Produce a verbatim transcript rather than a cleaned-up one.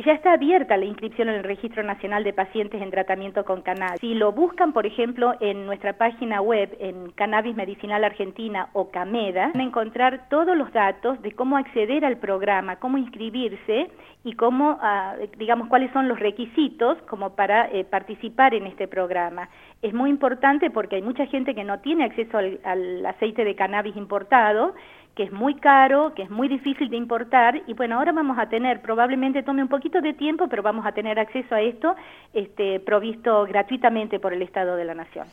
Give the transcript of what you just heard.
ya está abierta la inscripción en el Registro Nacional de Pacientes en Tratamiento con Cannabis. Si lo buscan, por ejemplo, en nuestra página web, en Cannabis Medicinal Argentina o CAMEDA, van a encontrar todos los datos de cómo acceder al programa, cómo inscribirse y cómo, uh, digamos, cuáles son los requisitos como para eh, participar en este programa. Es muy importante porque hay mucha gente que no tiene acceso al, al aceite de cannabis importado, que es muy caro, que es muy difícil de importar, y bueno, ahora vamos a tener, probablemente tome un poquito de tiempo, pero vamos a tener acceso a esto este, provisto gratuitamente por el Estado de la Nación.